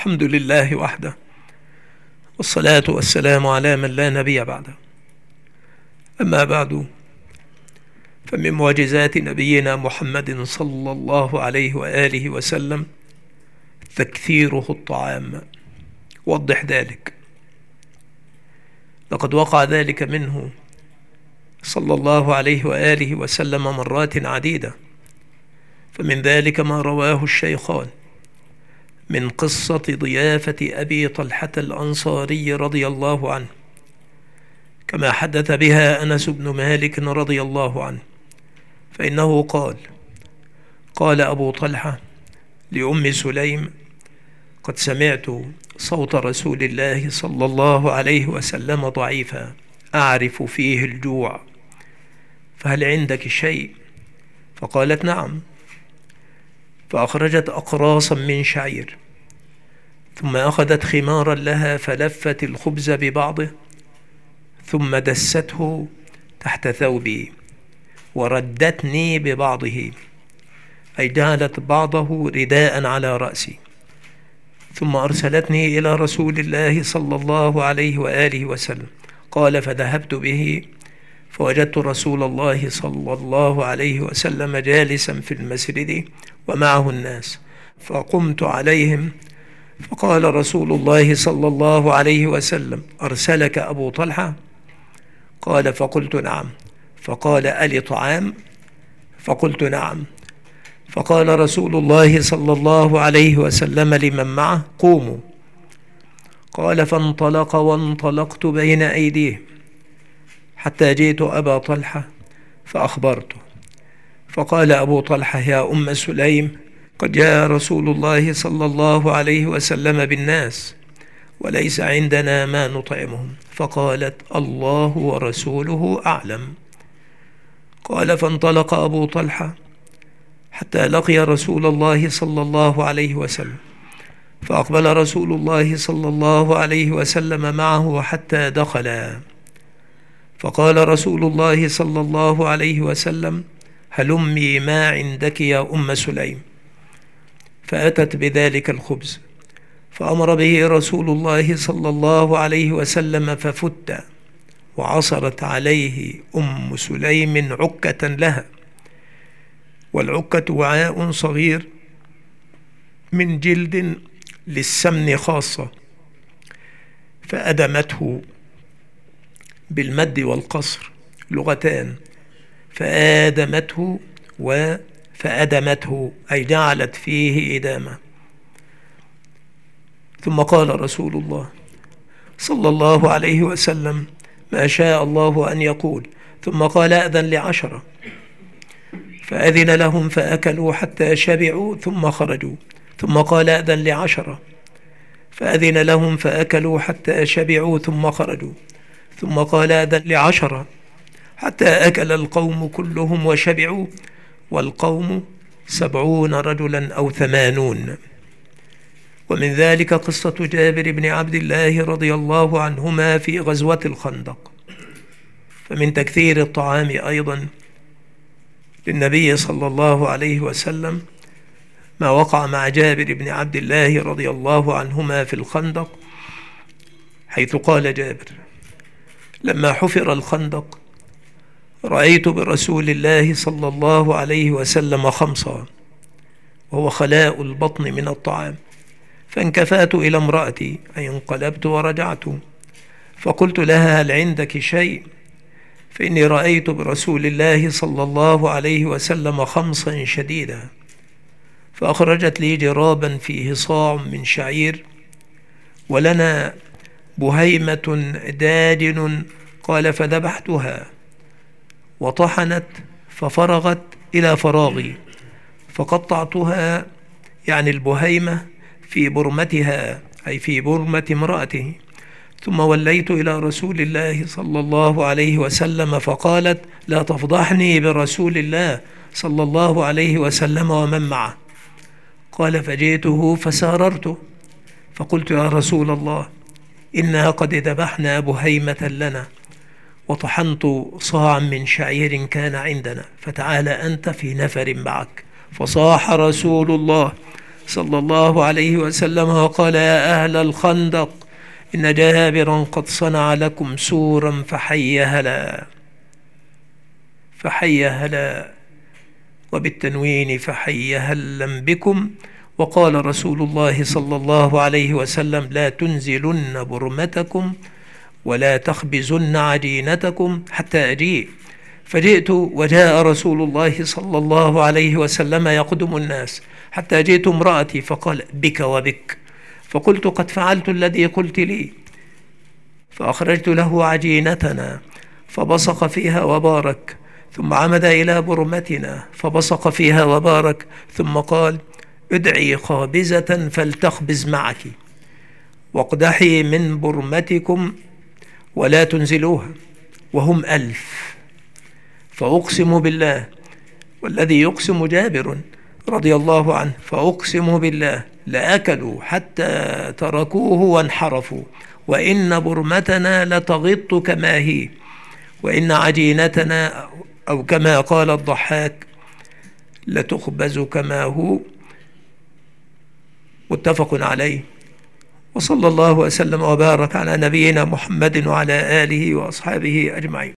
الحمد لله وحده، والصلاة والسلام على من لا نبي بعده. أما بعد، فمن معجزات نبينا محمد صلى الله عليه وآله وسلم تكثيره الطعام. وضح ذلك. لقد وقع ذلك منه صلى الله عليه وآله وسلم مرات عديدة، فمن ذلك ما رواه الشيخان من قصة ضيافة أبي طلحة الأنصاري رضي الله عنه، كما حدث بها أنس بن مالك رضي الله عنه، فإنه قال أبو طلحة لأم سليم: قد سمعت صوت رسول الله صلى الله عليه وسلم ضعيفا أعرف فيه الجوع، فهل عندك شيء؟ فقالت: نعم. فأخرجت أقراصا من شعير، ثم أخذت خمارا لها فلفت الخبز ببعضه، ثم دسته تحت ثوبي وردتني ببعضه، أي جعلت بعضه رداء على رأسي، ثم أرسلتني إلى رسول الله صلى الله عليه وآله وسلم. قال: فذهبت به فوجدت رسول الله صلى الله عليه وسلم جالسا في المسجد ومعه الناس، فقمت عليهم، فقال رسول الله صلى الله عليه وسلم: أرسلك أبو طلحة؟ قال: فقلت: نعم. فقال: ألي طعام؟ فقلت: نعم. فقال رسول الله صلى الله عليه وسلم لمن معه: قوموا. قال: فانطلق وانطلقت بين أيديه حتى جئت أبا طلحة فأخبرته، فقال أبو طلحة: يا أم سليم، قد جاء رسول الله صلى الله عليه وسلم بالناس وليس عندنا ما نطعمهم. فقالت: الله ورسوله أعلم. قال: فانطلق أبو طلحة حتى لقي رسول الله صلى الله عليه وسلم، فأقبل رسول الله صلى الله عليه وسلم معه حتى دخلا، فقال رسول الله صلى الله عليه وسلم: هلمي ما عندك يا أم سليم. فأتت بذلك الخبز، فأمر به رسول الله صلى الله عليه وسلم ففت، وعصرت عليه أم سليم عكة لها، والعكة وعاء صغير من جلد للسمن خاصة، فأدمته بالمد والقصر لغتان، فآدمته فأدمته أي جعلت فيه إدامة. ثم قال رسول الله صلى الله عليه وسلم ما شاء الله أن يقول، ثم قال: أذن ل10، فأذن لهم فأكلوا حتى شبعوا ثم خرجوا، ثم قال: أذن ل10، فأذن لهم فأكلوا حتى شبعوا ثم خرجوا، ثم قال: أذن ل10 حتى أكل القوم كلهم وشبعوا، والقوم 70 رجلا أو 80. ومن ذلك قصة جابر بن عبد الله رضي الله عنهما في غزوة الخندق. فمن تكثير الطعام أيضا للنبي صلى الله عليه وسلم ما وقع مع جابر بن عبد الله رضي الله عنهما في الخندق، حيث قال جابر: لما حفر الخندق رأيت برسول الله صلى الله عليه وسلم خمصا، وهو خلاء البطن من الطعام، فانكفأت إلى امرأتي، أي انقلبت ورجعت، فقلت لها: هل عندك شيء؟ فإني رأيت برسول الله صلى الله عليه وسلم خمصا شديدا. فأخرجت لي جرابا فيه صاع من شعير، ولنا بهيمة داجن. قال: فذبحتها وطحنت ففرغت إلى فراغي، فقطعتها، يعني البهيمة، في برمتها، أي في برمة امرأته، ثم وليت إلى رسول الله صلى الله عليه وسلم، فقالت: لا تفضحني برسول الله صلى الله عليه وسلم ومن معه. قال: فجئته فساررته، فقلت: يا رسول الله، إنا قد ذبحنا بهيمة لنا، وطحنت صاعا من شعير كان عندنا، فتعال أنت في نفر معك. فصاح رسول الله صلى الله عليه وسلم وقال: يا أهل الخندق، إن جابرا قد صنع لكم سورا فحي هلا. فحي هلا، وبالتنوين فحي هلا بكم. وقال رسول الله صلى الله عليه وسلم: لا تنزلن برمتكم ولا تخبزن عجينتكم حتى أجيء. فجئت وجاء رسول الله صلى الله عليه وسلم يقدم الناس، حتى جئت امرأتي فقال: بك وبك. فقلت: قد فعلت الذي قلت لي. فأخرجت له عجينتنا فبصق فيها وبارك، ثم عمد إلى برمتنا فبصق فيها وبارك، ثم قال: ادعي خابزة فلتخبز معك، واقدحي من برمتكم ولا تنزلوها، وهم 1000. فأقسم بالله والذي يقسم جابر رضي الله عنه، فأقسم بالله لأكلوا حتى تركوه وانحرفوا، وإن برمتنا لتغط كما هي، وإن عجينتنا أو كما قال الضحاك لتخبز كما هو. متفق عليه. وصلى الله وسلم وبارك على نبينا محمد وعلى آله وأصحابه أجمعين.